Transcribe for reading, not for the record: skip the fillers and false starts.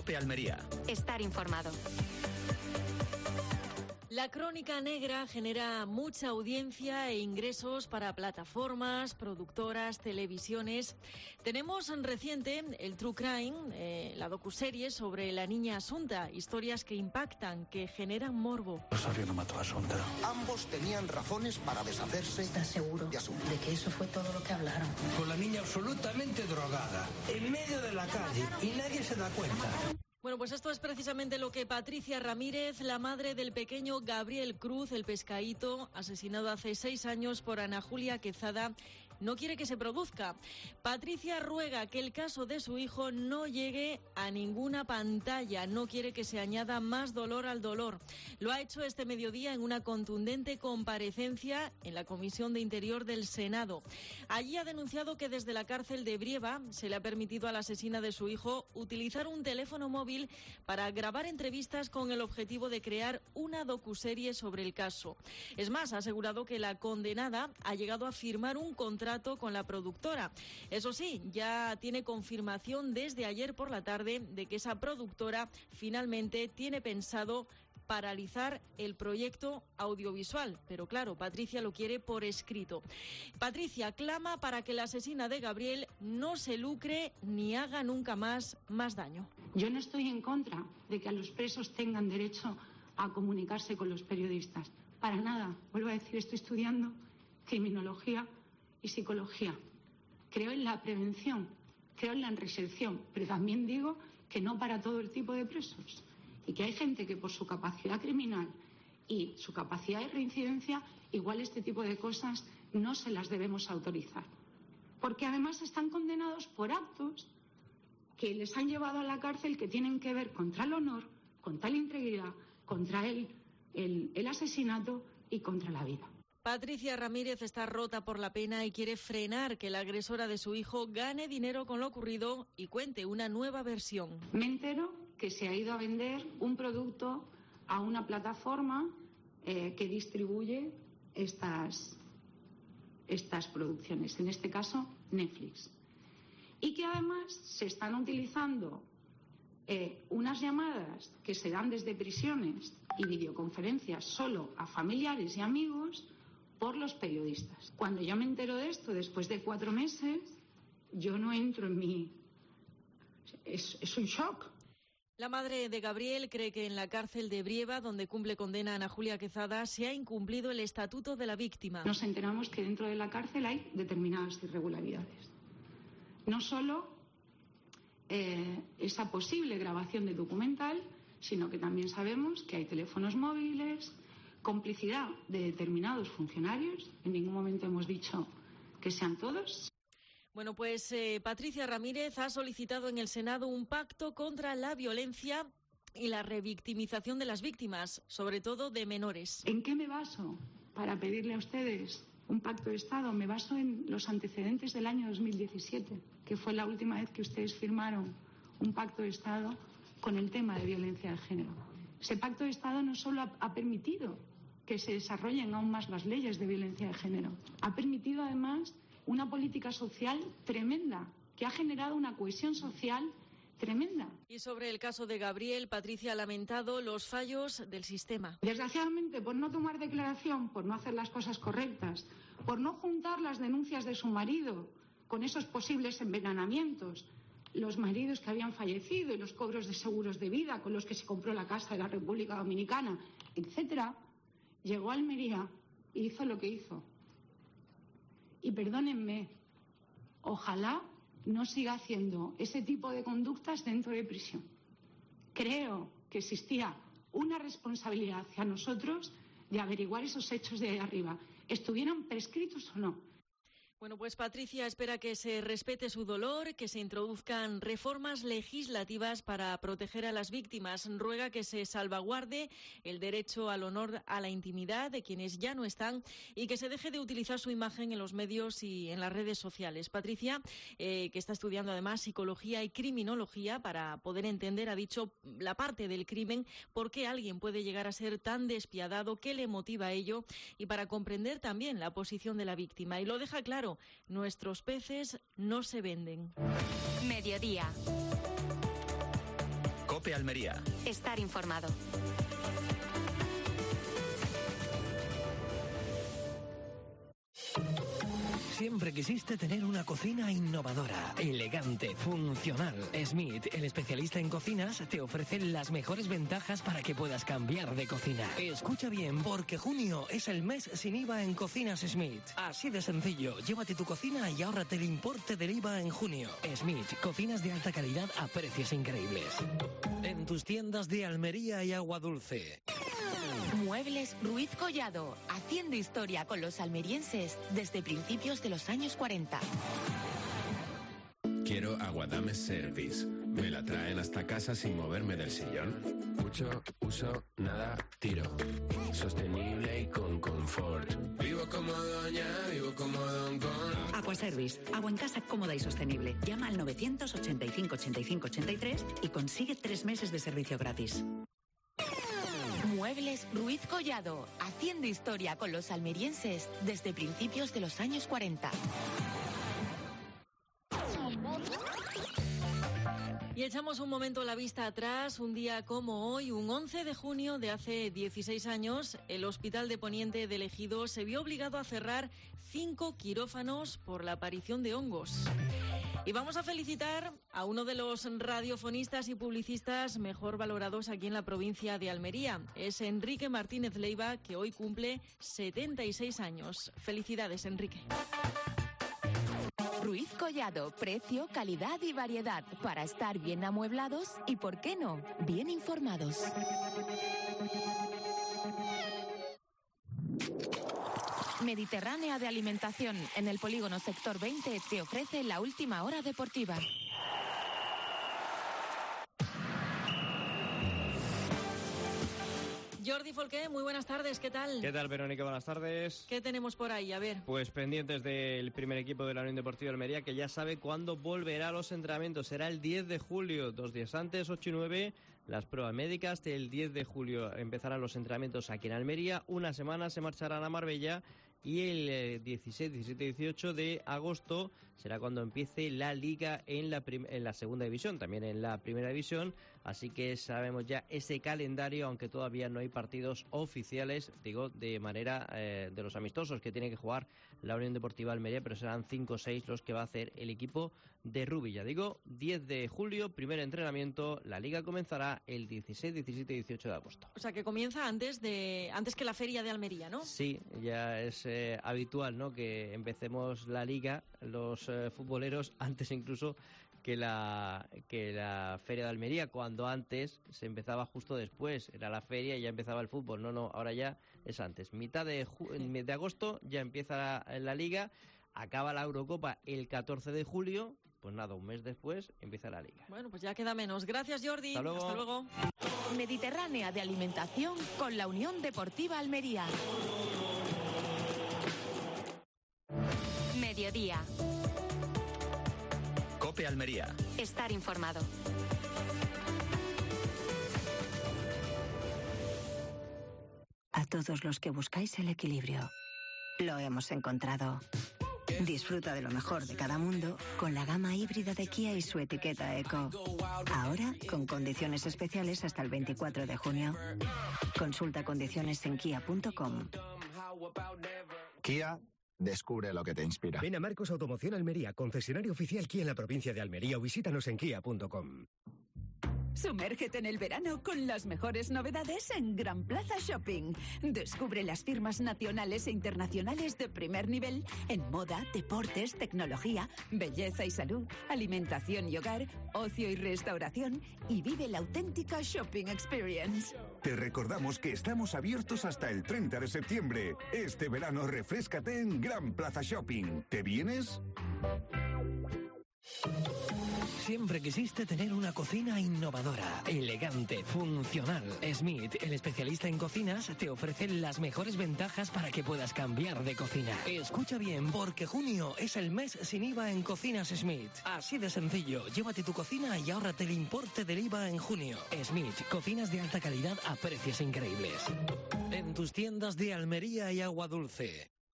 COPE Almería. Estar informado. La crónica negra genera mucha audiencia e ingresos para plataformas, productoras, televisiones. Tenemos en reciente el True Crime, la docuserie sobre la niña Asunta, historias que impactan, que generan morbo. Rosario no mató a Asunta. Ambos tenían razones para deshacerse. ¿Estás seguro de Asunta? De que eso fue todo lo que hablaron? Con la niña absolutamente drogada, en medio de la calle, y nadie se da cuenta. Bueno, pues esto es precisamente lo que Patricia Ramírez, la madre del pequeño Gabriel Cruz, el pescadito, asesinado hace 6 años por Ana Julia Quezada, no quiere que se produzca. Patricia ruega que el caso de su hijo no llegue a ninguna pantalla, no quiere que se añada más dolor al dolor. Lo ha hecho este mediodía en una contundente comparecencia en la Comisión de Interior del Senado. Allí ha denunciado que desde la cárcel de Brieva se le ha permitido a la asesina de su hijo utilizar un teléfono móvil para grabar entrevistas con el objetivo de crear una docuserie sobre el caso. Es más, ha asegurado que la condenada ha llegado a firmar un contrato con la productora. Eso sí, ya tiene confirmación desde ayer por la tarde de que esa productora finalmente tiene pensado paralizar el proyecto audiovisual. Pero claro, Patricia lo quiere por escrito. Patricia clama para que la asesina de Gabriel no se lucre ni haga nunca más daño. Yo no estoy en contra de que a los presos tengan derecho a comunicarse con los periodistas. Para nada. Vuelvo a decir, estoy estudiando criminología y psicología. Creo en la prevención, creo en la reinserción, pero también digo que no para todo el tipo de presos. Y que hay gente que por su capacidad criminal y su capacidad de reincidencia, igual este tipo de cosas no se las debemos autorizar. Porque además están condenados por actos que les han llevado a la cárcel que tienen que ver contra el honor, contra la integridad, contra el asesinato y contra la vida. Patricia Ramírez está rota por la pena y quiere frenar que la agresora de su hijo gane dinero con lo ocurrido y cuente una nueva versión. Me entero que se ha ido a vender un producto a una plataforma que distribuye estas producciones, en este caso Netflix. Y que además se están utilizando unas llamadas que se dan desde prisiones y videoconferencias solo a familiares y amigos por los periodistas. Cuando yo me entero de esto, después de 4 meses, yo no entro en mi... Es un shock. La madre de Gabriel cree que en la cárcel de Brieva, donde cumple condena Ana Julia Quezada, se ha incumplido el estatuto de la víctima. Nos enteramos que dentro de la cárcel hay determinadas irregularidades. No solo esa posible grabación de documental, sino que también sabemos que hay teléfonos móviles, complicidad de determinados funcionarios. En ningún momento hemos dicho que sean todos. Bueno, pues Patricia Ramírez ha solicitado en el Senado un pacto contra la violencia y la revictimización de las víctimas, sobre todo de menores. ¿En qué me baso para pedirle a ustedes un pacto de Estado? Me baso en los antecedentes del año 2017, que fue la última vez que ustedes firmaron un pacto de Estado con el tema de violencia de género. Ese pacto de Estado no solo ha permitido que se desarrollen aún más las leyes de violencia de género, ha permitido además una política social tremenda, que ha generado una cohesión social tremenda. Y sobre el caso de Gabriel, Patricia ha lamentado los fallos del sistema. Desgraciadamente, por no tomar declaración, por no hacer las cosas correctas, por no juntar las denuncias de su marido con esos posibles envenenamientos, los maridos que habían fallecido y los cobros de seguros de vida con los que se compró la casa de la República Dominicana, etcétera, llegó a Almería y hizo lo que hizo. Y perdónenme, ojalá no siga haciendo ese tipo de conductas dentro de prisión. Creo que existía una responsabilidad hacia nosotros de averiguar esos hechos de ahí arriba, estuvieran prescritos o no. Bueno, pues Patricia espera que se respete su dolor, que se introduzcan reformas legislativas para proteger a las víctimas. Ruega que se salvaguarde el derecho al honor, a la intimidad de quienes ya no están y que se deje de utilizar su imagen en los medios y en las redes sociales. Patricia, que está estudiando además psicología y criminología para poder entender, ha dicho, la parte del crimen, por qué alguien puede llegar a ser tan despiadado, qué le motiva a ello y para comprender también la posición de la víctima. Y lo deja claro. Nuestros peces no se venden. Mediodía. COPE COPE Almería. Estar informado. Siempre quisiste tener una cocina innovadora, elegante, funcional. Smith, el especialista en cocinas, te ofrece las mejores ventajas para que puedas cambiar de cocina. Escucha bien, porque junio es el mes sin IVA en Cocinas Smith. Así de sencillo, llévate tu cocina y ahórrate el importe del IVA en junio. Smith, cocinas de alta calidad a precios increíbles. En tus tiendas de Almería y Agua Dulce. Muebles Ruiz Collado, haciendo historia con los almerienses desde principios de los años 40. Quiero Aguadame Service. Me la traen hasta casa sin moverme del sillón. Mucho uso, nada tiro. Sostenible y con confort. Vivo como doña, vivo como don con. Aquaservice, agua en casa cómoda y sostenible. Llama al 985 85 83 y consigue 3 meses de servicio gratis. Muebles Ruiz Collado, haciendo historia con los almerienses desde principios de los años 40. Y echamos un momento la vista atrás. Un día como hoy, un 11 de junio de hace 16 años, el Hospital de Poniente de Ejido se vio obligado a cerrar 5 quirófanos por la aparición de hongos. Y vamos a felicitar a uno de los radiofonistas y publicistas mejor valorados aquí en la provincia de Almería. Es Enrique Martínez Leiva, que hoy cumple 76 años. Felicidades, Enrique. Ruiz Collado, precio, calidad y variedad para estar bien amueblados y, ¿por qué no?, bien informados. Mediterránea de Alimentación, en el polígono Sector 20, te ofrece la última hora deportiva. Jordi Folqué, muy buenas tardes, ¿qué tal? ¿Qué tal, Verónica? Buenas tardes. ¿Qué tenemos por ahí? A ver. Pues pendientes del primer equipo de la Unión Deportiva Almería, que ya sabe cuándo volverá a los entrenamientos. Será el 10 de julio, 2 días antes, 8 y 9, las pruebas médicas. El 10 de julio empezarán los entrenamientos aquí en Almería. Una semana se marcharán a Marbella. Y el 16, 17 y 18 de agosto será cuando empiece la Liga en la segunda división, también en la primera división. Así que sabemos ya ese calendario, aunque todavía no hay partidos oficiales, digo, de manera de los amistosos que tiene que jugar la Unión Deportiva Almería, pero serán 5 o 6 los que va a hacer el equipo de Rubi. Ya digo, 10 de julio, primer entrenamiento. La Liga comenzará el 16, 17 y 18 de agosto. O sea, que comienza antes que la feria de Almería, ¿no? Sí, ya es habitual, ¿no?, que empecemos la Liga, los futboleros, antes incluso que la feria de Almería, cuando antes se empezaba justo después, era la feria y ya empezaba el fútbol. No, ahora ya es antes. Mitad de agosto ya empieza la Liga, acaba la Eurocopa el 14 de julio, pues nada, un mes después empieza la Liga. Bueno, pues ya queda menos. Gracias, Jordi. Hasta luego. Hasta luego. Mediterránea de Alimentación con la Unión Deportiva Almería. Mediodía. COPE Almería. Estar informado. A todos los que buscáis el equilibrio, lo hemos encontrado. Disfruta de lo mejor de cada mundo con la gama híbrida de Kia y su etiqueta Eco. Ahora con condiciones especiales hasta el 24 de junio. Consulta condiciones en kia.com. Kia, descubre lo que te inspira. Ven a Marcos Automoción Almería, concesionario oficial Kia en la provincia de Almería, o visítanos en kia.com. Sumérgete en el verano con las mejores novedades en Gran Plaza Shopping. Descubre las firmas nacionales e internacionales de primer nivel en moda, deportes, tecnología, belleza y salud, alimentación y hogar, ocio y restauración, y vive la auténtica shopping experience. Te recordamos que estamos abiertos hasta el 30 de septiembre. Este verano refréscate en Gran Plaza Shopping. ¿Te vienes? Siempre quisiste tener una cocina innovadora, elegante, funcional. Smith, el especialista en cocinas, te ofrece las mejores ventajas para que puedas cambiar de cocina. Escucha bien, porque junio es el mes sin IVA en Cocinas Smith. Así de sencillo, llévate tu cocina y ahórrate el importe del IVA en junio. Smith, cocinas de alta calidad a precios increíbles. En tus tiendas de Almería y Agua Dulce.